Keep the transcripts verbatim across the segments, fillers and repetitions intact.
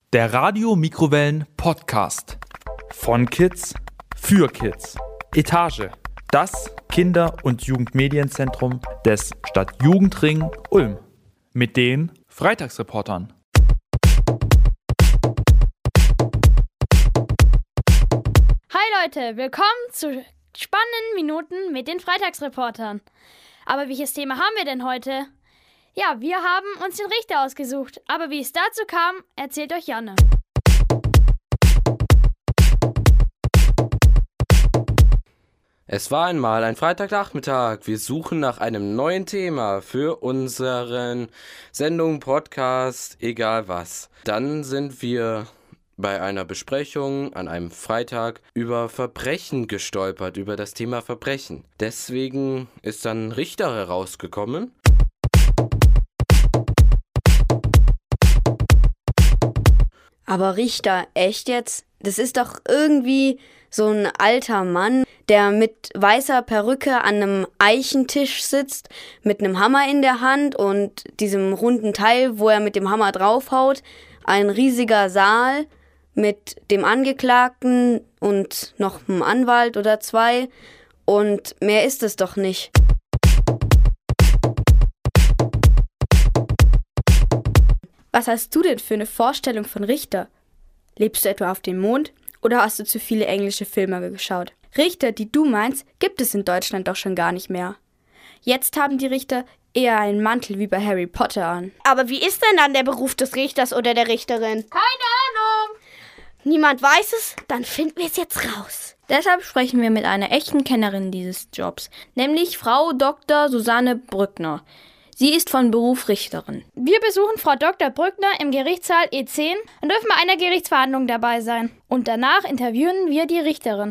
Der Radio-Mikrowellen-Podcast. Von Kids für Kids. Etage. Das Kinder- und Jugendmedienzentrum des Stadtjugendring Ulm. Mit den Freitagsreportern. Hi Leute, willkommen zu spannenden Minuten mit den Freitagsreportern. Aber welches Thema haben wir denn heute? Ja, wir haben uns den Richter ausgesucht. Aber wie es dazu kam, erzählt euch Janne. Es war einmal ein Freitagnachmittag. Wir suchen nach einem neuen Thema für unseren Sendung, Podcast, egal was. Dann sind wir bei einer Besprechung an einem Freitag über Verbrechen gestolpert, über das Thema Verbrechen. Deswegen ist dann Richter herausgekommen. Aber Richter, echt jetzt? Das ist doch irgendwie so ein alter Mann, der mit weißer Perücke an einem Eichentisch sitzt, mit einem Hammer in der Hand und diesem runden Teil, wo er mit dem Hammer draufhaut. Ein riesiger Saal mit dem Angeklagten und noch einem Anwalt oder zwei. Und mehr ist es doch nicht. Was hast du denn für eine Vorstellung von Richter? Lebst du etwa auf dem Mond oder hast du zu viele englische Filme geschaut? Richter, die du meinst, gibt es in Deutschland doch schon gar nicht mehr. Jetzt haben die Richter eher einen Mantel wie bei Harry Potter an. Aber wie ist denn dann der Beruf des Richters oder der Richterin? Keine Ahnung! Niemand weiß es? Dann finden wir es jetzt raus. Deshalb sprechen wir mit einer echten Kennerin dieses Jobs, nämlich Frau Doktor Susanne Brückner. Sie ist von Beruf Richterin. Wir besuchen Frau Doktor Brückner im Gerichtssaal E zehn und dürfen bei einer Gerichtsverhandlung dabei sein. Und danach interviewen wir die Richterin.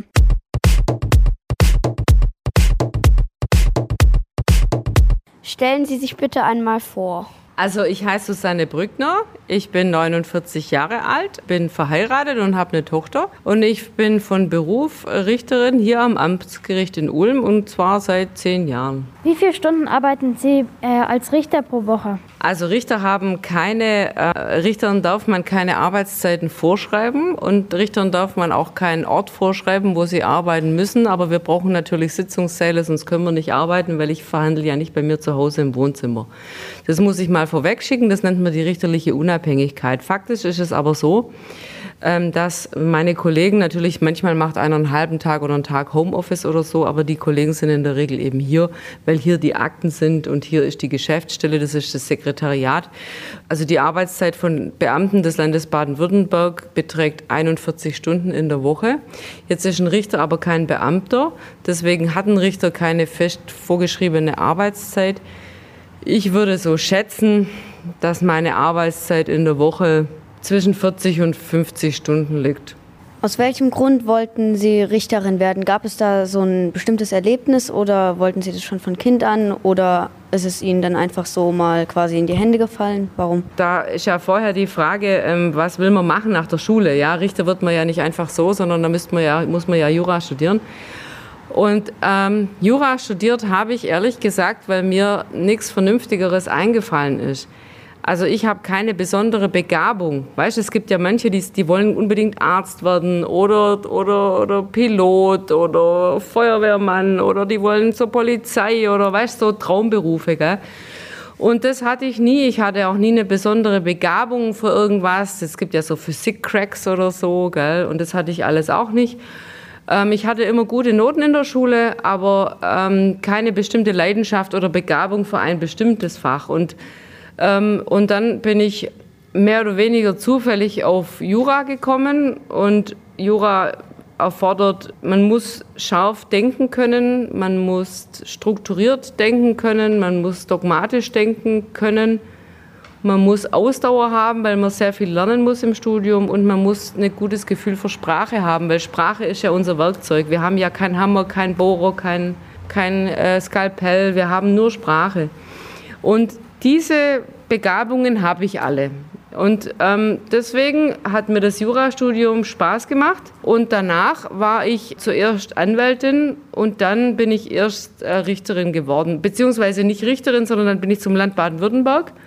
Stellen Sie sich bitte einmal vor. Also ich heiße Susanne Brückner, ich bin neunundvierzig Jahre alt, bin verheiratet und habe eine Tochter. Und ich bin von Beruf Richterin hier am Amtsgericht in Ulm und zwar seit zehn Jahren. Wie viele Stunden arbeiten Sie äh, als Richter pro Woche? Also Richter haben keine, äh, Richtern darf man keine Arbeitszeiten vorschreiben und Richtern darf man auch keinen Ort vorschreiben, wo sie arbeiten müssen. Aber wir brauchen natürlich Sitzungssäle, sonst können wir nicht arbeiten, weil ich verhandle ja nicht bei mir zu Hause im Wohnzimmer. Das muss ich mal vorwegschicken, das nennt man die richterliche Unabhängigkeit. Faktisch ist es aber so, dass meine Kollegen, natürlich manchmal macht einer einen halben Tag oder einen Tag Homeoffice oder so, aber die Kollegen sind in der Regel eben hier, weil hier die Akten sind und hier ist die Geschäftsstelle, das ist das Sekretariat. Also die Arbeitszeit von Beamten des Landes Baden-Württemberg beträgt einundvierzig Stunden in der Woche. Jetzt ist ein Richter aber kein Beamter, deswegen hat ein Richter keine fest vorgeschriebene Arbeitszeit. Ich würde so schätzen, dass meine Arbeitszeit in der Woche zwischen vierzig und fünfzig Stunden liegt. Aus welchem Grund wollten Sie Richterin werden? Gab es da so ein bestimmtes Erlebnis oder wollten Sie das schon von Kind an oder ist es Ihnen dann einfach so mal quasi in die Hände gefallen? Warum? Da ist ja vorher die Frage, ähm, was will man machen nach der Schule? Ja, Richter wird man ja nicht einfach so, sondern da müsste man ja, muss man ja Jura studieren. Und ähm, Jura studiert habe ich ehrlich gesagt, weil mir nichts Vernünftigeres eingefallen ist. Also ich habe keine besondere Begabung. Weißt du, es gibt ja manche, die, die wollen unbedingt Arzt werden oder, oder, oder Pilot oder Feuerwehrmann oder die wollen zur Polizei oder weißt du, so Traumberufe, gell? Und das hatte ich nie. Ich hatte auch nie eine besondere Begabung für irgendwas. Es gibt ja so Physik-Cracks oder so, gell? Und das hatte ich alles auch nicht. Ähm, ich hatte immer gute Noten in der Schule, aber ähm, keine bestimmte Leidenschaft oder Begabung für ein bestimmtes Fach. Und Ähm, und dann bin ich mehr oder weniger zufällig auf Jura gekommen und Jura erfordert, man muss scharf denken können, man muss strukturiert denken können, man muss dogmatisch denken können, man muss Ausdauer haben, weil man sehr viel lernen muss im Studium und man muss ein gutes Gefühl für Sprache haben, weil Sprache ist ja unser Werkzeug. Wir haben ja keinen Hammer, keinen Bohrer, kein, kein äh, Skalpell, wir haben nur Sprache. Und diese Begabungen habe ich alle. Und ähm, deswegen hat mir das Jurastudium Spaß gemacht. Und danach war ich zuerst Anwältin und dann bin ich erst äh, Richterin geworden. Beziehungsweise nicht Richterin, sondern dann bin ich zum Land Baden-Württemberg.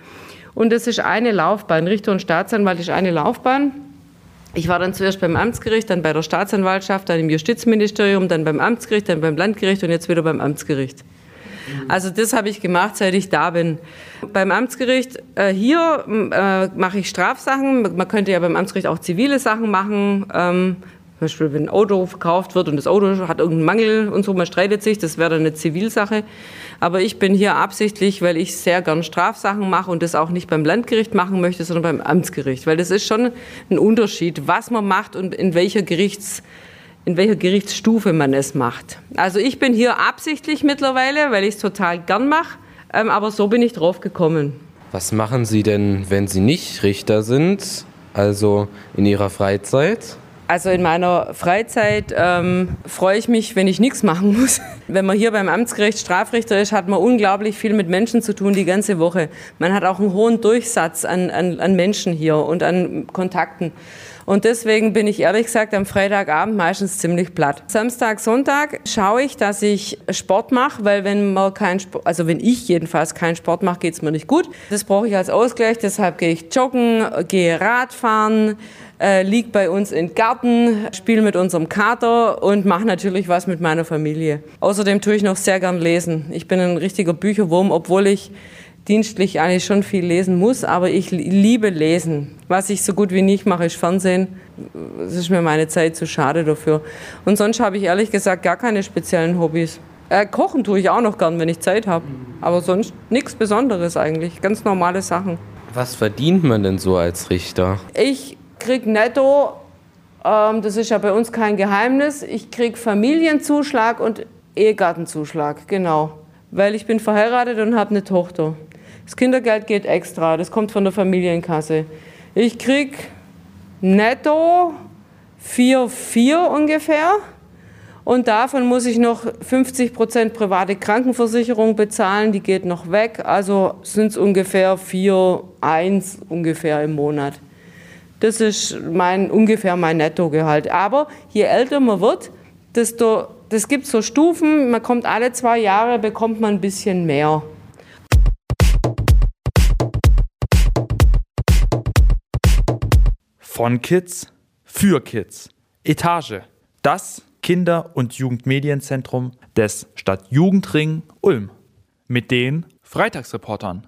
Und das ist eine Laufbahn. Richter und Staatsanwalt ist eine Laufbahn. Ich war dann zuerst beim Amtsgericht, dann bei der Staatsanwaltschaft, dann im Justizministerium, dann beim Amtsgericht, dann beim Landgericht und jetzt wieder beim Amtsgericht. Also das habe ich gemacht, seit ich da bin. Beim Amtsgericht, äh, hier äh, mache ich Strafsachen. Man könnte ja beim Amtsgericht auch zivile Sachen machen. Ähm, zum Beispiel, wenn ein Auto verkauft wird und das Auto hat irgendeinen Mangel und so, man streitet sich, das wäre dann eine Zivilsache. Aber ich bin hier absichtlich, weil ich sehr gern Strafsachen mache und das auch nicht beim Landgericht machen möchte, sondern beim Amtsgericht. Weil das ist schon ein Unterschied, was man macht und in welcher Gerichts in welcher Gerichtsstufe man es macht. Also ich bin hier absichtlich mittlerweile, weil ich es total gern mache, ähm, aber so bin ich drauf gekommen. Was machen Sie denn, wenn Sie nicht Richter sind, also in Ihrer Freizeit? Also in meiner Freizeit ähm, freue ich mich, wenn ich nichts machen muss. Wenn man hier beim Amtsgericht Strafrichter ist, hat man unglaublich viel mit Menschen zu tun die ganze Woche. Man hat auch einen hohen Durchsatz an, an, an Menschen hier und an Kontakten. Und deswegen bin ich ehrlich gesagt am Freitagabend meistens ziemlich platt. Samstag, Sonntag schaue ich, dass ich Sport mache, weil wenn man keinen Sport, also wenn ich jedenfalls keinen Sport mache, geht es mir nicht gut. Das brauche ich als Ausgleich, deshalb gehe ich joggen, gehe Radfahren, äh, liege bei uns im Garten, spiele mit unserem Kater und mache natürlich was mit meiner Familie. Außerdem tue ich noch sehr gern lesen. Ich bin ein richtiger Bücherwurm, obwohl ich dienstlich eigentlich schon viel lesen muss, aber ich liebe Lesen. Was ich so gut wie nicht mache, ist Fernsehen. Es ist mir meine Zeit zu schade dafür. Und sonst habe ich ehrlich gesagt gar keine speziellen Hobbys. Äh, kochen tue ich auch noch gern, wenn ich Zeit habe. Aber sonst nichts Besonderes eigentlich. Ganz normale Sachen. Was verdient man denn so als Richter? Ich kriege netto, ähm, das ist ja bei uns kein Geheimnis, ich kriege Familienzuschlag und Ehegattenzuschlag, genau. Weil ich bin verheiratet und habe eine Tochter. Das Kindergeld geht extra, das kommt von der Familienkasse. Ich krieg netto vier Komma vier ungefähr und davon muss ich noch fünfzig Prozent private Krankenversicherung bezahlen, die geht noch weg, also sind es ungefähr vier Komma eins ungefähr im Monat. Das ist mein, ungefähr mein Nettogehalt. Aber je älter man wird, desto, das gibt so Stufen, man kommt alle zwei Jahre, bekommt man ein bisschen mehr. Von Kids für Kids. Etage. Das Kinder- und Jugendmedienzentrum des Stadtjugendring Ulm. Mit den Freitagsreportern.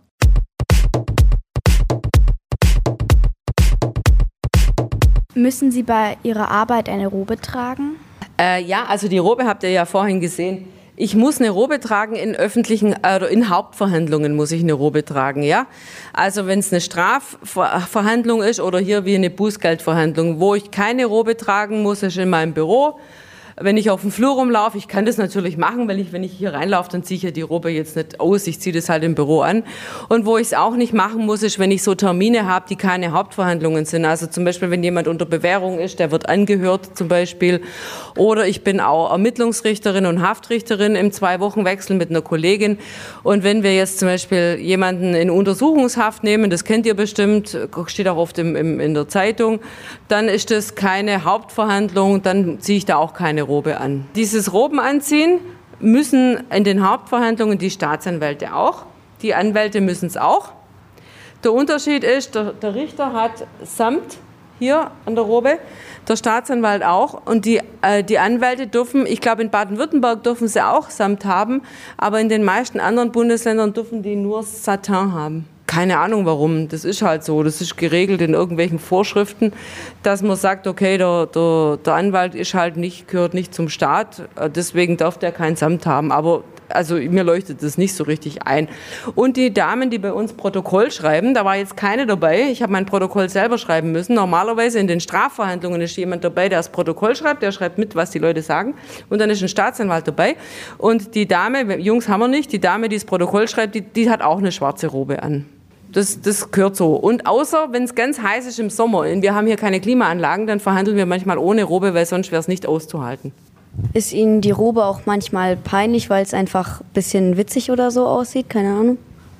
Müssen Sie bei Ihrer Arbeit eine Robe tragen? Äh, ja, also die Robe habt ihr ja vorhin gesehen. Ich muss eine Robe tragen in öffentlichen, äh, in Hauptverhandlungen muss ich eine Robe tragen, ja. Also wenn es eine Strafverhandlung ist oder hier wie eine Bußgeldverhandlung, wo ich keine Robe tragen muss, ist in meinem Büro. Wenn ich auf dem Flur rumlaufe, ich kann das natürlich machen, weil ich, wenn ich hier reinlaufe, dann ziehe ich ja die Robe jetzt nicht aus, ich ziehe das halt im Büro an. Und wo ich es auch nicht machen muss, ist, wenn ich so Termine habe, die keine Hauptverhandlungen sind. Also zum Beispiel, wenn jemand unter Bewährung ist, der wird angehört zum Beispiel. Oder ich bin auch Ermittlungsrichterin und Haftrichterin im Zwei-Wochen-Wechsel mit einer Kollegin. Und wenn wir jetzt zum Beispiel jemanden in Untersuchungshaft nehmen, das kennt ihr bestimmt, steht auch oft im, im, in der Zeitung, dann ist das keine Hauptverhandlung, dann ziehe ich da auch keine Robe an. Dieses Robenanziehen müssen in den Hauptverhandlungen die Staatsanwälte auch. Die Anwälte müssen es auch. Der Unterschied ist, der, der Richter hat Samt hier an der Robe, der Staatsanwalt auch. Und die, äh, die Anwälte dürfen, ich glaube in Baden-Württemberg dürfen sie auch Samt haben, aber in den meisten anderen Bundesländern dürfen die nur Satin haben. Keine Ahnung warum, das ist halt so, das ist geregelt in irgendwelchen Vorschriften, dass man sagt, okay, der, der, der Anwalt ist halt nicht, gehört nicht zum Staat, deswegen darf der kein Samt haben, aber also mir leuchtet das nicht so richtig ein. Und die Damen, die bei uns Protokoll schreiben, da war jetzt keine dabei, ich habe mein Protokoll selber schreiben müssen. Normalerweise in den Strafverhandlungen ist jemand dabei, der das Protokoll schreibt, der schreibt mit, was die Leute sagen und dann ist ein Staatsanwalt dabei. Und die Dame, Jungs haben wir nicht, die Dame, die das Protokoll schreibt, die, die hat auch eine schwarze Robe an. Das, das gehört so. Und außer, wenn es ganz heiß ist im Sommer, und wir haben hier keine Klimaanlagen, dann verhandeln wir manchmal ohne Robe, weil sonst wäre es nicht auszuhalten. Ist Ihnen die Robe auch manchmal peinlich, weil es einfach ein bisschen witzig oder so aussieht? Keine Ahnung.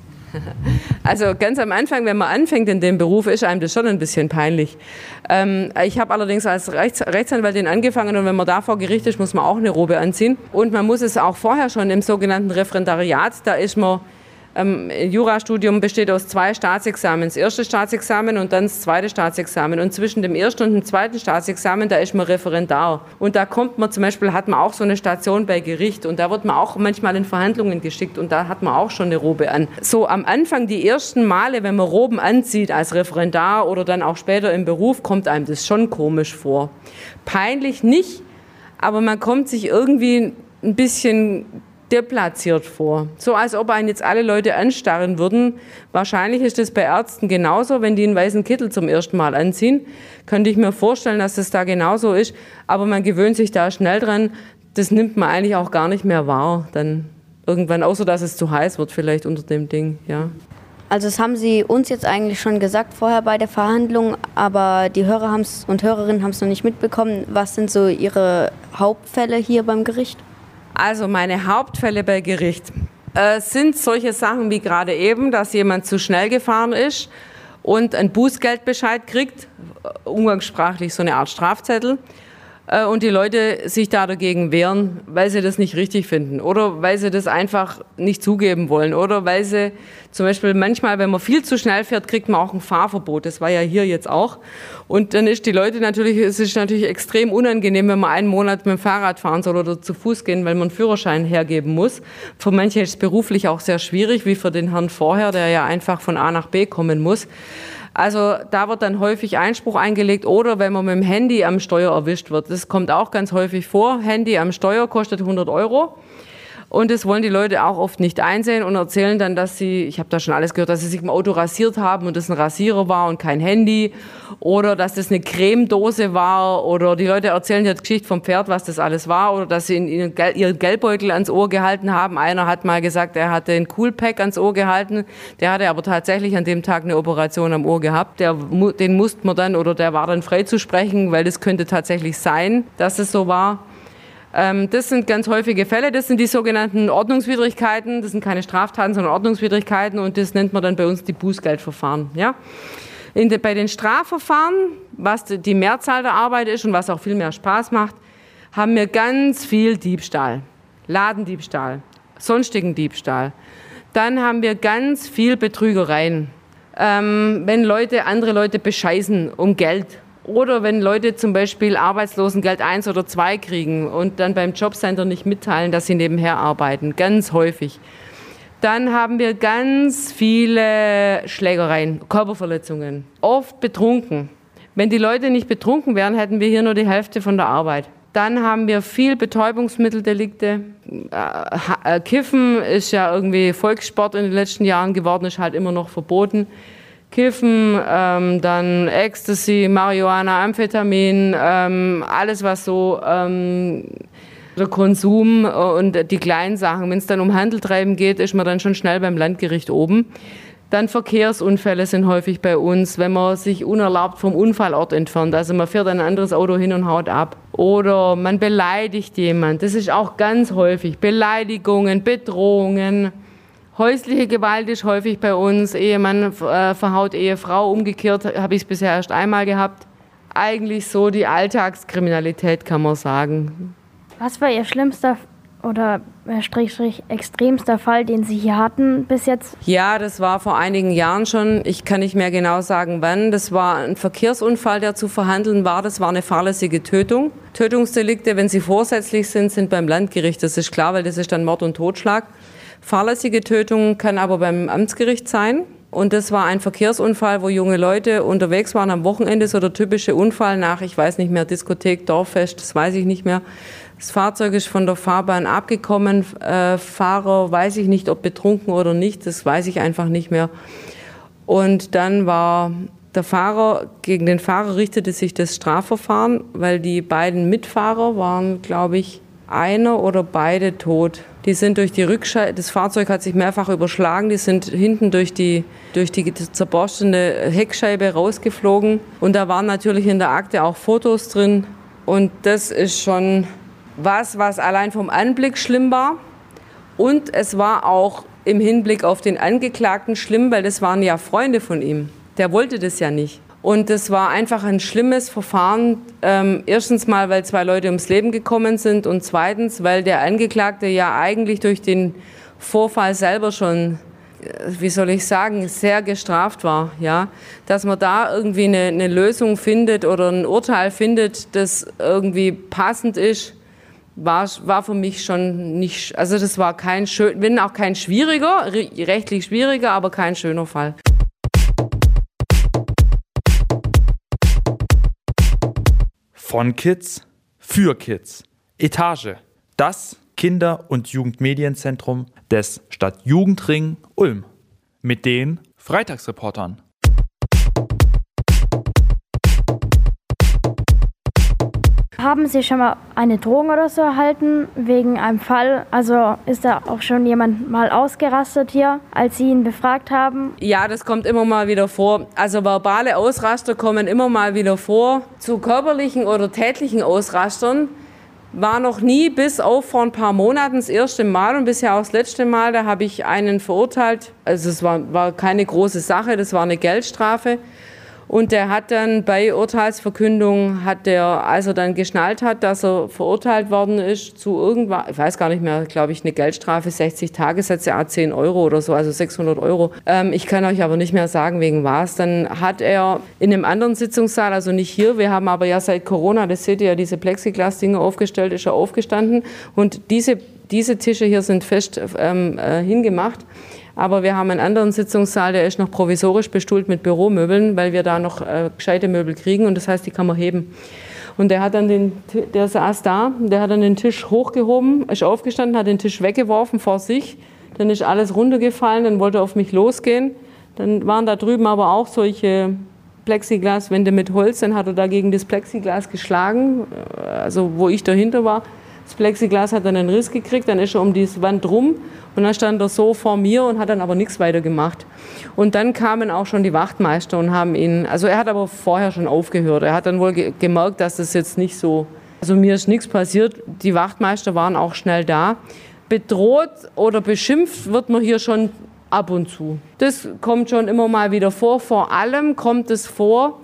Also ganz am Anfang, wenn man anfängt in dem Beruf, ist einem das schon ein bisschen peinlich. Ähm, ich habe allerdings als Rechts- Rechtsanwältin angefangen und wenn man da vor Gericht ist, muss man auch eine Robe anziehen. Und man muss es auch vorher schon im sogenannten Referendariat, da ist man Ähm, Jurastudium besteht aus zwei Staatsexamen. Das erste Staatsexamen und dann das zweite Staatsexamen. Und zwischen dem ersten und dem zweiten Staatsexamen, da ist man Referendar. Und da kommt man zum Beispiel, hat man auch so eine Station bei Gericht. Und da wird man auch manchmal in Verhandlungen geschickt. Und da hat man auch schon eine Robe an. So am Anfang, die ersten Male, wenn man Roben anzieht als Referendar oder dann auch später im Beruf, kommt einem das schon komisch vor. Peinlich nicht, aber man kommt sich irgendwie ein bisschen deplatziert vor. So als ob einen jetzt alle Leute anstarren würden. Wahrscheinlich ist das bei Ärzten genauso, wenn die einen weißen Kittel zum ersten Mal anziehen. Könnte ich mir vorstellen, dass das da genauso ist. Aber man gewöhnt sich da schnell dran. Das nimmt man eigentlich auch gar nicht mehr wahr. Dann irgendwann, außer dass es zu heiß wird vielleicht unter dem Ding. Ja. Also das haben Sie uns jetzt eigentlich schon gesagt vorher bei der Verhandlung, aber die Hörer haben's und Hörerinnen haben es noch nicht mitbekommen. Was sind so Ihre Hauptfälle hier beim Gericht? Also meine Hauptfälle bei Gericht äh, sind solche Sachen wie gerade eben, dass jemand zu schnell gefahren ist und einen Bußgeldbescheid kriegt, umgangssprachlich so eine Art Strafzettel, äh, und die Leute sich da dagegen wehren, weil sie das nicht richtig finden oder weil sie das einfach nicht zugeben wollen oder weil sie zum Beispiel manchmal, wenn man viel zu schnell fährt, kriegt man auch ein Fahrverbot. Das war ja hier jetzt auch. Und dann ist die Leute natürlich, es ist natürlich extrem unangenehm, wenn man einen Monat mit dem Fahrrad fahren soll oder zu Fuß gehen, weil man einen Führerschein hergeben muss. Für manche ist es beruflich auch sehr schwierig, wie für den Herrn vorher, der ja einfach von A nach B kommen muss. Also da wird dann häufig Einspruch eingelegt oder wenn man mit dem Handy am Steuer erwischt wird. Das kommt auch ganz häufig vor. Handy am Steuer kostet hundert Euro. Und das wollen die Leute auch oft nicht einsehen und erzählen dann, dass sie, ich habe da schon alles gehört, dass sie sich im Auto rasiert haben und das ein Rasierer war und kein Handy oder dass das eine Cremedose war oder die Leute erzählen die Geschichte vom Pferd, was das alles war oder dass sie ihren Geldbeutel ans Ohr gehalten haben. Einer hat mal gesagt, er hatte einen Coolpack ans Ohr gehalten, der hatte aber tatsächlich an dem Tag eine Operation am Ohr gehabt. Der, den musste man dann oder der war dann freizusprechen, weil das könnte tatsächlich sein, dass es so war. Das sind ganz häufige Fälle, das sind die sogenannten Ordnungswidrigkeiten, das sind keine Straftaten, sondern Ordnungswidrigkeiten und das nennt man dann bei uns die Bußgeldverfahren. Ja? In de, bei den Strafverfahren, was die Mehrzahl der Arbeit ist und was auch viel mehr Spaß macht, haben wir ganz viel Diebstahl, Ladendiebstahl, sonstigen Diebstahl. Dann haben wir ganz viel Betrügereien, ähm, wenn Leute andere Leute bescheißen um Geld. Oder wenn Leute zum Beispiel Arbeitslosengeld eins oder zwei kriegen und dann beim Jobcenter nicht mitteilen, dass sie nebenher arbeiten. Ganz häufig. Dann haben wir ganz viele Schlägereien, Körperverletzungen. Oft betrunken. Wenn die Leute nicht betrunken wären, hätten wir hier nur die Hälfte von der Arbeit. Dann haben wir viel Betäubungsmitteldelikte. Äh, Kiffen ist ja irgendwie Volkssport in den letzten Jahren geworden, ist halt immer noch verboten. Kiffen, ähm, dann Ecstasy, Marihuana, Amphetamin, ähm, alles was so, ähm, der Konsum und die kleinen Sachen. Wenn es dann um Handeltreiben geht, ist man dann schon schnell beim Landgericht oben. Dann Verkehrsunfälle sind häufig bei uns, wenn man sich unerlaubt vom Unfallort entfernt. Also man fährt ein anderes Auto hin und haut ab. Oder man beleidigt jemand. Das ist auch ganz häufig. Beleidigungen, Bedrohungen. Häusliche Gewalt ist häufig bei uns, Ehemann äh, verhaut Ehefrau, umgekehrt habe ich es bisher erst einmal gehabt. Eigentlich so die Alltagskriminalität, kann man sagen. Was war Ihr schlimmster oder äh, Strich, Strich, extremster Fall, den Sie hier hatten bis jetzt? Ja, das war vor einigen Jahren schon. Ich kann nicht mehr genau sagen, wann. Das war ein Verkehrsunfall, der zu verhandeln war. Das war eine fahrlässige Tötung. Tötungsdelikte, wenn sie vorsätzlich sind, sind beim Landgericht. Das ist klar, weil das ist dann Mord und Totschlag. Fahrlässige Tötung kann aber beim Amtsgericht sein. Und das war ein Verkehrsunfall, wo junge Leute unterwegs waren am Wochenende, so der typische Unfall nach, ich weiß nicht mehr, Diskothek, Dorffest, das weiß ich nicht mehr. Das Fahrzeug ist von der Fahrbahn abgekommen, äh, Fahrer weiß ich nicht, ob betrunken oder nicht, das weiß ich einfach nicht mehr. Und dann war der Fahrer, gegen den Fahrer richtete sich das Strafverfahren, weil die beiden Mitfahrer waren, glaube ich, einer oder beide tot. Die sind durch die Rückscheibe, das Fahrzeug hat sich mehrfach überschlagen, die sind hinten durch die, durch die zerborstene Heckscheibe rausgeflogen. Und da waren natürlich in der Akte auch Fotos drin. Und das ist schon was, was allein vom Anblick schlimm war. Und es war auch im Hinblick auf den Angeklagten schlimm, weil das waren ja Freunde von ihm. Der wollte das ja nicht. Und das war einfach ein schlimmes Verfahren. Ähm, erstens mal, weil zwei Leute ums Leben gekommen sind und zweitens, weil der Angeklagte ja eigentlich durch den Vorfall selber schon wie soll ich sagen, sehr gestraft war, ja, dass man da irgendwie eine, eine Lösung findet oder ein Urteil findet, das irgendwie passend ist, war, war für mich schon nicht, also das war kein schön, wenn auch kein schwieriger, rechtlich schwieriger, aber kein schöner Fall. Von Kids für Kids. Etage. Das Kinder- und Jugendmedienzentrum des Stadtjugendring Ulm. Mit den Freitagsreportern. Haben Sie schon mal eine Drohung oder so erhalten wegen einem Fall? Also ist da auch schon jemand mal ausgerastet hier, als Sie ihn befragt haben? Ja, das kommt immer mal wieder vor. Also verbale Ausraster kommen immer mal wieder vor. Zu körperlichen oder tätlichen Ausrastern war noch nie, bis auf vor ein paar Monaten das erste Mal und bisher auch das letzte Mal, da habe ich einen verurteilt. Also es war, war keine große Sache, das war eine Geldstrafe. Und der hat dann bei Urteilsverkündung, hat der, als er dann geschnallt hat, dass er verurteilt worden ist zu irgendwas, ich weiß gar nicht mehr, glaube ich, eine Geldstrafe, sechzig Tagessätze, a zehn Euro oder so, also sechshundert Euro. Ähm, ich kann euch aber nicht mehr sagen, wegen was. Dann hat er in einem anderen Sitzungssaal, also nicht hier, wir haben aber ja seit Corona, das seht ihr ja, diese Plexiglas-Dinge aufgestellt, ist er aufgestanden. Und diese, diese Tische hier sind fest ähm, äh, hingemacht. Aber wir haben einen anderen Sitzungssaal, der ist noch provisorisch bestuhlt mit Büromöbeln, weil wir da noch äh, gescheite Möbel kriegen und das heißt, die kann man heben. Und der hat dann den, der saß da, der hat dann den Tisch hochgehoben, ist aufgestanden, hat den Tisch weggeworfen vor sich, dann ist alles runtergefallen, dann wollte er auf mich losgehen. Dann waren da drüben aber auch solche Plexiglaswände mit Holz, dann hat er dagegen das Plexiglas geschlagen, also wo ich dahinter war. Das Plexiglas hat dann einen Riss gekriegt, dann ist er um die Wand rum und dann stand er so vor mir und hat dann aber nichts weiter gemacht. Und dann kamen auch schon die Wachtmeister und haben ihn, also er hat aber vorher schon aufgehört. Er hat dann wohl ge- gemerkt, dass das jetzt nicht so, also mir ist nichts passiert. Die Wachtmeister waren auch schnell da. Bedroht oder beschimpft wird man hier schon ab und zu. Das kommt schon immer mal wieder vor. Vor allem kommt es vor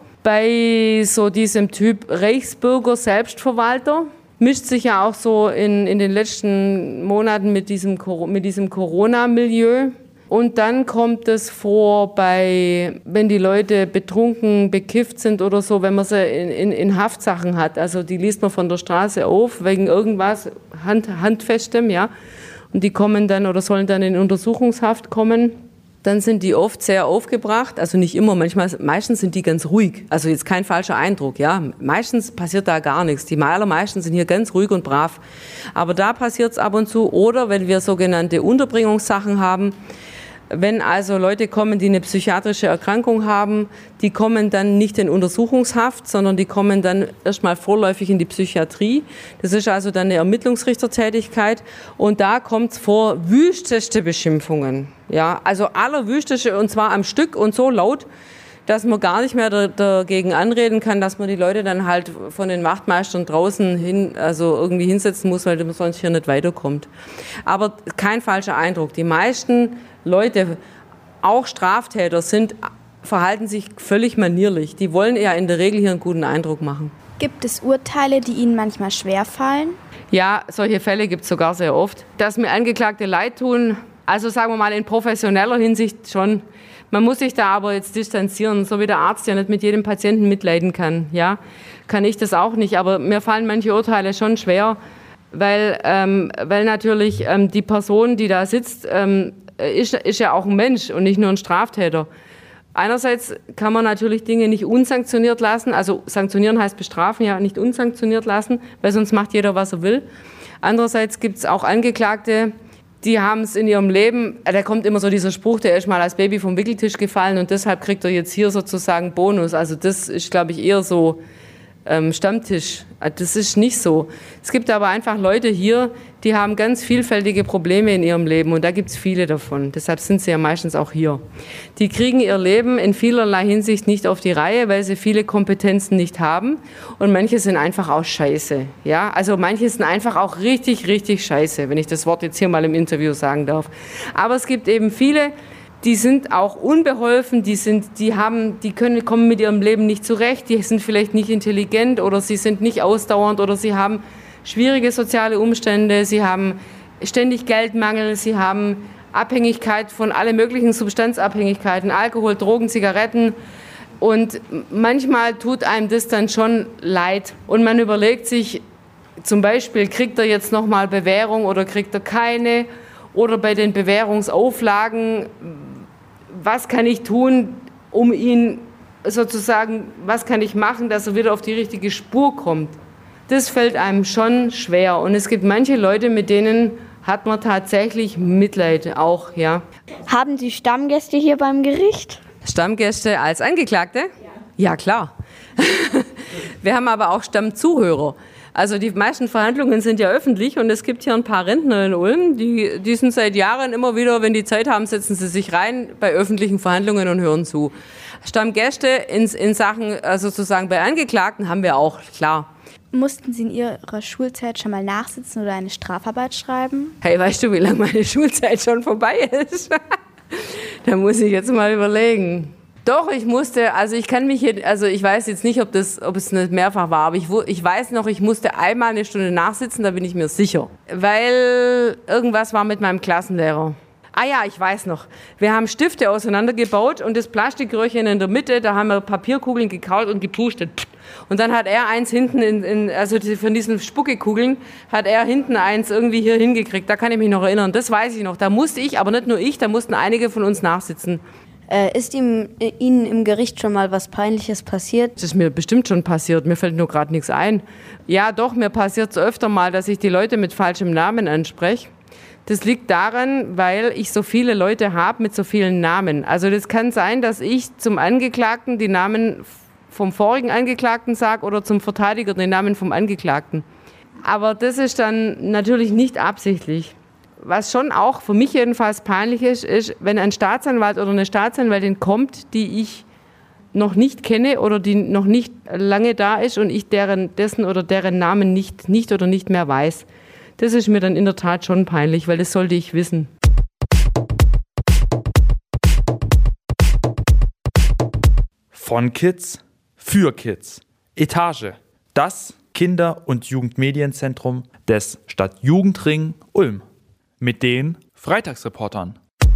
bei so diesem Typ Reichsbürger, Selbstverwalter. Mischt sich ja auch so in, in den letzten Monaten mit diesem, mit diesem Corona-Milieu. Und dann kommt es vor bei, wenn die Leute betrunken, bekifft sind oder so, wenn man sie in, in, in Haftsachen hat. Also die liest man von der Straße auf, wegen irgendwas Hand, Handfestem, ja. Und die kommen dann oder sollen dann in Untersuchungshaft kommen. Dann sind die oft sehr aufgebracht, also nicht immer, manchmal, meistens sind die ganz ruhig. Also jetzt kein falscher Eindruck, ja. Meistens passiert da gar nichts. Die allermeisten sind hier ganz ruhig und brav. Aber da passiert es ab und zu. Oder wenn wir sogenannte Unterbringungssachen haben, wenn also Leute kommen, die eine psychiatrische Erkrankung haben, die kommen dann nicht in Untersuchungshaft, sondern die kommen dann erstmal vorläufig in die Psychiatrie. Das ist also dann eine Ermittlungsrichtertätigkeit und da kommt es vor wüsteste Beschimpfungen. Ja, also allerwüsteste und zwar am Stück und so laut, dass man gar nicht mehr dagegen anreden kann, dass man die Leute dann halt von den Wachtmeistern draußen hin, also irgendwie hinsetzen muss, weil man sonst hier nicht weiterkommt. Aber kein falscher Eindruck. Die meisten Leute, auch Straftäter, sind, verhalten sich völlig manierlich. Die wollen ja in der Regel hier einen guten Eindruck machen. Gibt es Urteile, die Ihnen manchmal schwerfallen? Ja, solche Fälle gibt es sogar sehr oft. Dass mir Angeklagte leid tun, also sagen wir mal in professioneller Hinsicht schon. Man muss sich da aber jetzt distanzieren, so wie der Arzt ja nicht mit jedem Patienten mitleiden kann, ja, kann ich das auch nicht. Aber mir fallen manche Urteile schon schwer, weil, ähm, weil natürlich ähm, die Person, die da sitzt, ähm, ist, ist ja auch ein Mensch und nicht nur ein Straftäter. Einerseits kann man natürlich Dinge nicht unsanktioniert lassen, also sanktionieren heißt bestrafen, ja, nicht unsanktioniert lassen, weil sonst macht jeder, was er will. Andererseits gibt es auch Angeklagte, die haben es in ihrem Leben, da kommt immer so dieser Spruch, der ist mal als Baby vom Wickeltisch gefallen und deshalb kriegt er jetzt hier sozusagen Bonus. Also das ist, glaube ich, eher so ähm, Stammtisch. Das ist nicht so. Es gibt aber einfach Leute hier, die haben ganz vielfältige Probleme in ihrem Leben und da gibt es viele davon. Deshalb sind sie ja meistens auch hier. Die kriegen ihr Leben in vielerlei Hinsicht nicht auf die Reihe, weil sie viele Kompetenzen nicht haben und manche sind einfach auch scheiße. Ja? Also manche sind einfach auch richtig, richtig scheiße, wenn ich das Wort jetzt hier mal im Interview sagen darf. Aber es gibt eben viele, die sind auch unbeholfen, die, sind, die, haben, die können, kommen mit ihrem Leben nicht zurecht, die sind vielleicht nicht intelligent oder sie sind nicht ausdauernd oder sie haben schwierige soziale Umstände, sie haben ständig Geldmangel, sie haben Abhängigkeit von allen möglichen Substanzabhängigkeiten, Alkohol, Drogen, Zigaretten. Und manchmal tut einem das dann schon leid. Und man überlegt sich zum Beispiel, kriegt er jetzt nochmal Bewährung oder kriegt er keine? Oder bei den Bewährungsauflagen, was kann ich tun, um ihn sozusagen, was kann ich machen, dass er wieder auf die richtige Spur kommt? Das fällt einem schon schwer. Und es gibt manche Leute, mit denen hat man tatsächlich Mitleid auch, ja. Haben Sie Stammgäste hier beim Gericht? Stammgäste als Angeklagte? Ja, ja klar. Wir haben aber auch Stammzuhörer. Also die meisten Verhandlungen sind ja öffentlich und es gibt hier ein paar Rentner in Ulm, die, die sind seit Jahren immer wieder, wenn die Zeit haben, setzen sie sich rein bei öffentlichen Verhandlungen und hören zu. Stammgäste in, in Sachen, also sozusagen bei Angeklagten haben wir auch, klar. Mussten Sie in Ihrer Schulzeit schon mal nachsitzen oder eine Strafarbeit schreiben? Hey, weißt du, wie lange meine Schulzeit schon vorbei ist? Da muss ich jetzt mal überlegen. Doch, ich musste, also ich kann mich hier, also ich weiß jetzt nicht, ob das, ob es nicht mehrfach war, aber ich, ich weiß noch, ich musste einmal eine Stunde nachsitzen, da bin ich mir sicher. Weil irgendwas war mit meinem Klassenlehrer. Ah ja, ich weiß noch. Wir haben Stifte auseinandergebaut und das Plastikröhrchen in der Mitte, da haben wir Papierkugeln gekaut und gepustet. Und dann hat er eins hinten, in, in, also von diesen Spuckekugeln, hat er hinten eins irgendwie hier hingekriegt. Da kann ich mich noch erinnern. Das weiß ich noch. Da musste ich, aber nicht nur ich, da mussten einige von uns nachsitzen. Äh, ist ihm, äh, Ihnen im Gericht schon mal was Peinliches passiert? Das ist mir bestimmt schon passiert. Mir fällt nur gerade nichts ein. Ja, doch, mir passiert es öfter mal, dass ich die Leute mit falschem Namen anspreche. Das liegt daran, weil ich so viele Leute habe mit so vielen Namen. Also das kann sein, dass ich zum Angeklagten die Namen vom vorigen Angeklagten sage oder zum Verteidiger den Namen vom Angeklagten. Aber das ist dann natürlich nicht absichtlich. Was schon auch für mich jedenfalls peinlich ist, ist, wenn ein Staatsanwalt oder eine Staatsanwältin kommt, die ich noch nicht kenne oder die noch nicht lange da ist und ich deren, dessen oder deren Namen nicht, nicht oder nicht mehr weiß. Das ist mir dann in der Tat schon peinlich, weil das sollte ich wissen. Von Kids für Kids. Etage. Das Kinder- und Jugendmedienzentrum des Stadtjugendring Ulm. Mit den Freitagsreportern.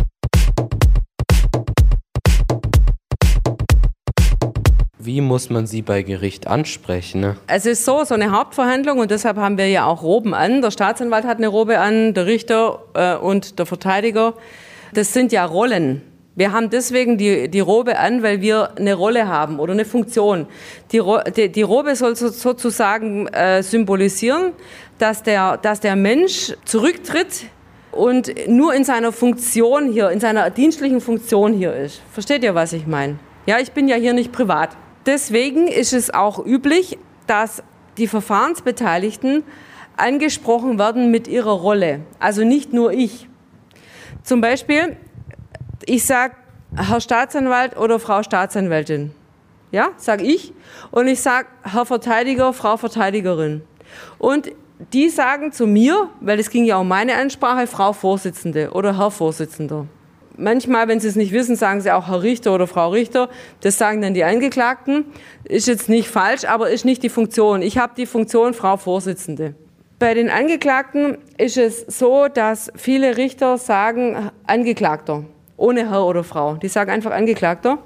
Wie muss man sie bei Gericht ansprechen? Ne? Es ist so, so eine Hauptverhandlung und deshalb haben wir ja auch Roben an. Der Staatsanwalt hat eine Robe an, der Richter äh, und der Verteidiger. Das sind ja Rollen. Wir haben deswegen die, die Robe an, weil wir eine Rolle haben oder eine Funktion. Die, die, die Robe soll so, sozusagen äh, symbolisieren, dass der, dass der Mensch zurücktritt und nur in seiner Funktion hier, in seiner dienstlichen Funktion hier ist. Versteht ihr, was ich meine? Ja, ich bin ja hier nicht privat. Deswegen ist es auch üblich, dass die Verfahrensbeteiligten angesprochen werden mit ihrer Rolle. Also nicht nur ich. Zum Beispiel, ich sage Herr Staatsanwalt oder Frau Staatsanwältin. Ja, sage ich. Und ich sage Herr Verteidiger, Frau Verteidigerin. Und die sagen zu mir, weil es ging ja um meine Ansprache, Frau Vorsitzende oder Herr Vorsitzender. Manchmal, wenn sie es nicht wissen, sagen sie auch Herr Richter oder Frau Richter. Das sagen dann die Angeklagten. Ist jetzt nicht falsch, aber ist nicht die Funktion. Ich habe die Funktion Frau Vorsitzende. Bei den Angeklagten ist es so, dass viele Richter sagen Angeklagter, ohne Herr oder Frau. Die sagen einfach Angeklagter.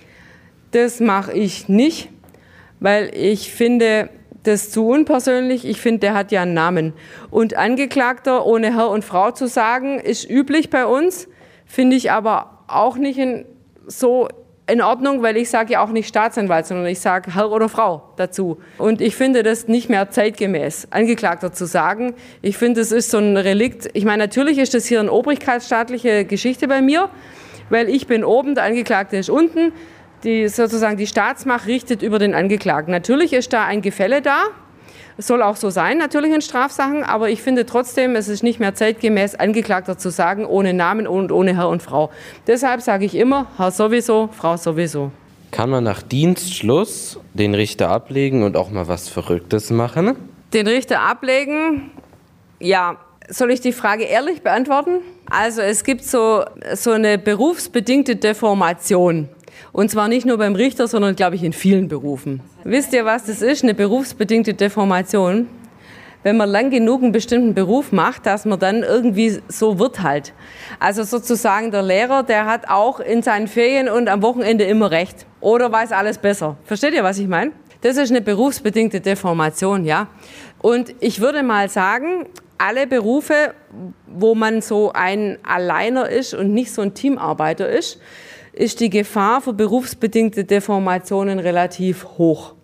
Das mache ich nicht, weil ich finde das zu unpersönlich. Ich finde, der hat ja einen Namen. Und Angeklagter ohne Herr und Frau zu sagen, ist üblich bei uns. Finde ich aber auch nicht in, so in Ordnung, weil ich sage ja auch nicht Staatsanwalt, sondern ich sage Herr oder Frau dazu. Und ich finde das nicht mehr zeitgemäß, Angeklagter zu sagen. Ich finde, es ist so ein Relikt. Ich meine, natürlich ist das hier eine obrigkeitsstaatliche Geschichte bei mir, weil ich bin oben, der Angeklagte ist unten. Die, sozusagen die Staatsmacht richtet über den Angeklagten. Natürlich ist da ein Gefälle da. Es soll auch so sein, natürlich in Strafsachen, aber ich finde trotzdem, es ist nicht mehr zeitgemäß, Angeklagter zu sagen, ohne Namen und ohne Herr und Frau. Deshalb sage ich immer, Herr sowieso, Frau sowieso. Kann man nach Dienstschluss den Richter ablegen und auch mal was Verrücktes machen? Den Richter ablegen? Ja. Soll ich die Frage ehrlich beantworten? Also es gibt so, so eine berufsbedingte Deformation. Und zwar nicht nur beim Richter, sondern, glaube ich, in vielen Berufen. Wisst ihr, was das ist, eine berufsbedingte Deformation? wenn man lang genug einen bestimmten Beruf macht, dass man dann irgendwie so wird halt. Also sozusagen der Lehrer, der hat auch in seinen Ferien und am Wochenende immer recht. Oder weiß alles besser. Versteht ihr, was ich meine? Das ist eine berufsbedingte Deformation, ja. Und ich würde mal sagen, alle Berufe, wo man so ein Alleiner ist und nicht so ein Teamarbeiter ist, ist die Gefahr für berufsbedingte Deformationen relativ hoch.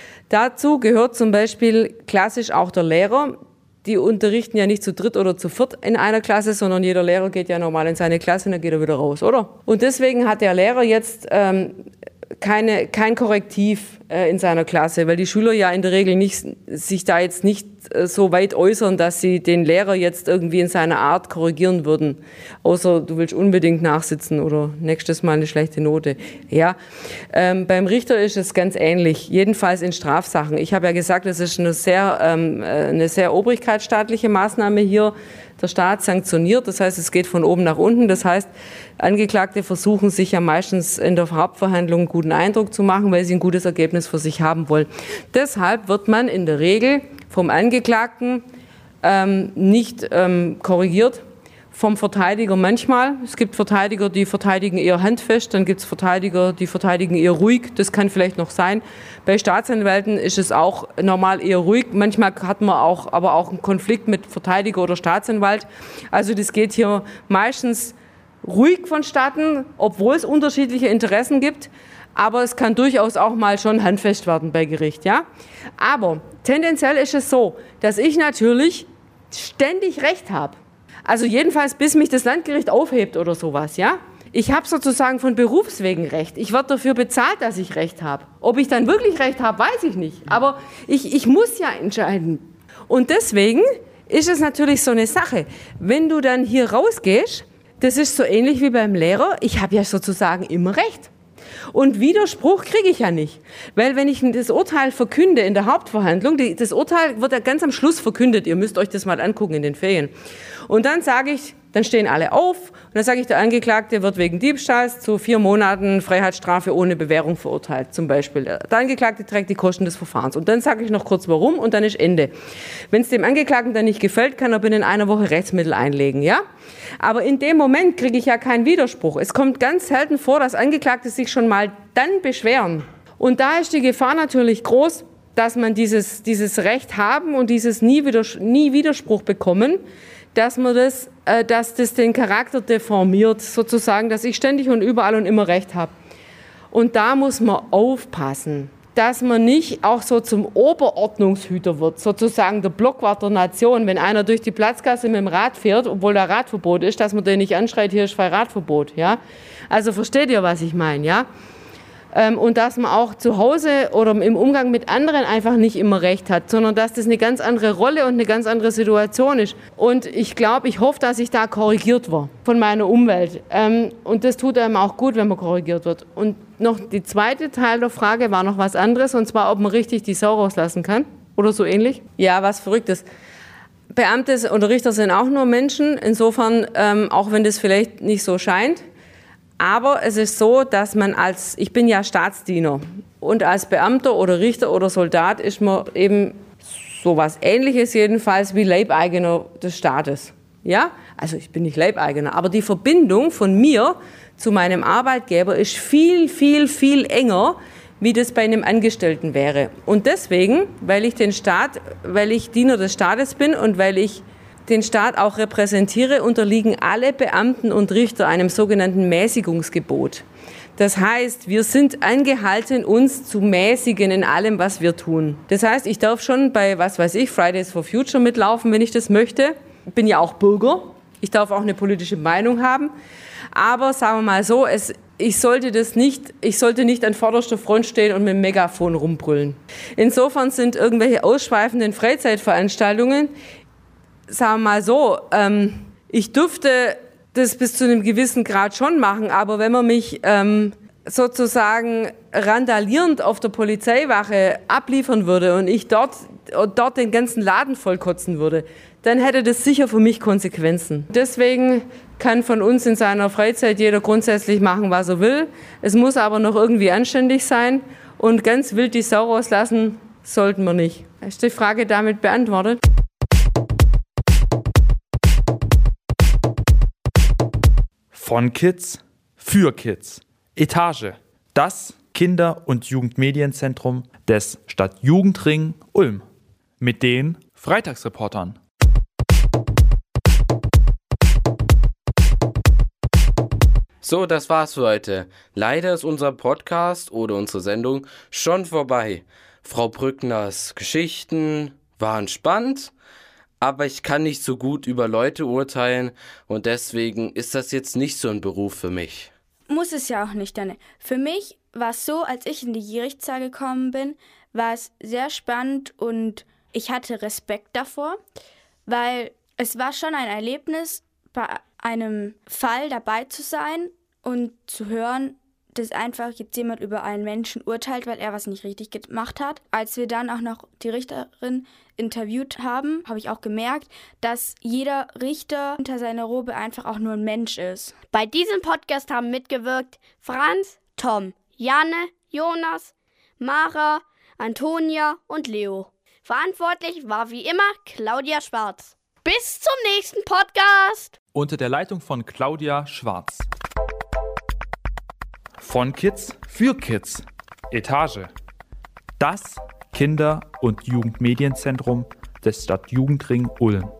Dazu gehört zum Beispiel klassisch auch der Lehrer. Die unterrichten ja nicht zu dritt oder zu viert in einer Klasse, sondern jeder Lehrer geht ja normal in seine Klasse und dann geht er wieder raus, oder? Und deswegen hat der Lehrer jetzt ähm, keine, kein Korrektiv äh, in seiner Klasse, weil die Schüler ja in der Regel nicht, sich da jetzt nicht äh, so weit äußern, dass sie den Lehrer jetzt irgendwie in seiner Art korrigieren würden. Außer du willst unbedingt nachsitzen oder nächstes Mal eine schlechte Note. Ja, ähm, beim Richter ist es ganz ähnlich, jedenfalls in Strafsachen. Ich habe ja gesagt, das ist eine sehr, ähm, eine sehr obrigkeitsstaatliche Maßnahme hier. Der Staat sanktioniert, das heißt, es geht von oben nach unten. Das heißt, Angeklagte versuchen sich ja meistens in der Hauptverhandlung einen guten Eindruck zu machen, weil sie ein gutes Ergebnis für sich haben wollen. Deshalb wird man in der Regel vom Angeklagten ähm, nicht ähm, korrigiert, vom Verteidiger manchmal. Es gibt Verteidiger, die verteidigen eher handfest, dann gibt es Verteidiger, die verteidigen eher ruhig. Das kann vielleicht noch sein. Bei Staatsanwälten ist es auch normal eher ruhig. Manchmal hat man auch, aber auch einen Konflikt mit Verteidiger oder Staatsanwalt. Also das geht hier meistens ruhig vonstatten, obwohl es unterschiedliche Interessen gibt. Aber es kann durchaus auch mal schon handfest werden bei Gericht, ja. Aber tendenziell ist es so, dass ich natürlich ständig Recht habe. Also jedenfalls, bis mich das Landgericht aufhebt oder sowas, ja. Ich habe sozusagen von Berufswegen Recht. Ich werde dafür bezahlt, dass ich Recht habe. Ob ich dann wirklich Recht habe, weiß ich nicht. Aber ich, ich muss ja entscheiden. Und deswegen ist es natürlich so eine Sache. Wenn du dann hier rausgehst, das ist so ähnlich wie beim Lehrer. Ich habe ja sozusagen immer Recht. Und Widerspruch kriege ich ja nicht. Weil wenn ich das Urteil verkünde in der Hauptverhandlung, die, das Urteil wird ja ganz am Schluss verkündet, ihr müsst euch das mal angucken in den Ferien. Und dann sage ich, dann stehen alle auf und dann sage ich, der Angeklagte wird wegen Diebstahls zu vier Monaten Freiheitsstrafe ohne Bewährung verurteilt, zum Beispiel. Der Angeklagte trägt die Kosten des Verfahrens. Und dann sage ich noch kurz warum und dann ist Ende. Wenn es dem Angeklagten dann nicht gefällt, kann er binnen einer Woche Rechtsmittel einlegen, ja? Aber in dem Moment kriege ich ja keinen Widerspruch. Es kommt ganz selten vor, dass Angeklagte sich schon mal dann beschweren. Und da ist die Gefahr natürlich groß, dass man dieses, dieses Recht haben und dieses nie, Widers- nie Widerspruch bekommen, dass man das, äh, dass das den Charakter deformiert, sozusagen, dass ich ständig und überall und immer Recht habe. Und da muss man aufpassen, dass man nicht auch so zum Oberordnungshüter wird, sozusagen der Blockwart der Nation, wenn einer durch die Platzgasse mit dem Rad fährt, obwohl da Radverbot ist, dass man den nicht anschreit, hier ist frei Radverbot, ja. Also versteht ihr, was ich meine, ja? Und dass man auch zu Hause oder im Umgang mit anderen einfach nicht immer Recht hat, sondern dass das eine ganz andere Rolle und eine ganz andere Situation ist. Und ich glaube, ich hoffe, dass ich da korrigiert war von meiner Umwelt. Und das tut einem auch gut, wenn man korrigiert wird. Und noch die zweite Teil der Frage war noch was anderes, und zwar, ob man richtig die Sau rauslassen kann oder so ähnlich. Ja, was Verrücktes. Beamte oder Richter sind auch nur Menschen, insofern, auch wenn das vielleicht nicht so scheint. Aber es ist so, dass man als, ich bin ja Staatsdiener und als Beamter oder Richter oder Soldat ist man eben sowas Ähnliches jedenfalls wie Leibeigener des Staates. Ja, also ich bin nicht Leibeigener, aber die Verbindung von mir zu meinem Arbeitgeber ist viel, viel, viel enger, wie das bei einem Angestellten wäre. Und deswegen, weil ich den Staat, weil ich Diener des Staates bin und weil ich den Staat auch repräsentiere, unterliegen alle Beamten und Richter einem sogenannten Mäßigungsgebot. Das heißt, wir sind angehalten, uns zu mäßigen in allem, was wir tun. Das heißt, ich darf schon bei, was weiß ich, Fridays for Future mitlaufen, wenn ich das möchte. Ich bin ja auch Bürger. Ich darf auch eine politische Meinung haben. Aber sagen wir mal so, es, ich sollte das nicht, ich sollte nicht an vorderster Front stehen und mit dem Megafon rumbrüllen. Insofern sind irgendwelche ausschweifenden Freizeitveranstaltungen, sagen wir mal so, ähm, ich dürfte das bis zu einem gewissen Grad schon machen, aber wenn man mich ähm, sozusagen randalierend auf der Polizeiwache abliefern würde und ich dort, dort den ganzen Laden vollkotzen würde, dann hätte das sicher für mich Konsequenzen. Deswegen kann von uns in seiner Freizeit jeder grundsätzlich machen, was er will. Es muss aber noch irgendwie anständig sein und ganz wild die Sau rauslassen sollten wir nicht. Ist die Frage damit beantwortet? Von Kids für Kids. Etage. Das Kinder- und Jugendmedienzentrum des Stadtjugendring Ulm. Mit den Freitagsreportern. So, das war's für heute. Leider ist unser Podcast oder unsere Sendung schon vorbei. Frau Brückners Geschichten waren spannend, aber ich kann nicht so gut über Leute urteilen und deswegen ist das jetzt nicht so ein Beruf für mich. Muss es ja auch nicht, Danne. Für mich war es so, als ich in die Gerichtssaal gekommen bin, war es sehr spannend und ich hatte Respekt davor, weil es war schon ein Erlebnis, bei einem Fall dabei zu sein und zu hören, dass einfach jetzt jemand über einen Menschen urteilt, weil er was nicht richtig gemacht hat. Als wir dann auch noch die Richterin interviewt haben, habe ich auch gemerkt, dass jeder Richter hinter seiner Robe einfach auch nur ein Mensch ist. Bei diesem Podcast haben mitgewirkt Franz, Tom, Janne, Jonas, Mara, Antonia und Leo. Verantwortlich war wie immer Claudia Schwarz. Bis zum nächsten Podcast! Unter der Leitung von Claudia Schwarz. Von Kids für Kids. Etage. Das Kinder- und Jugendmedienzentrum des Stadtjugendring Ulm.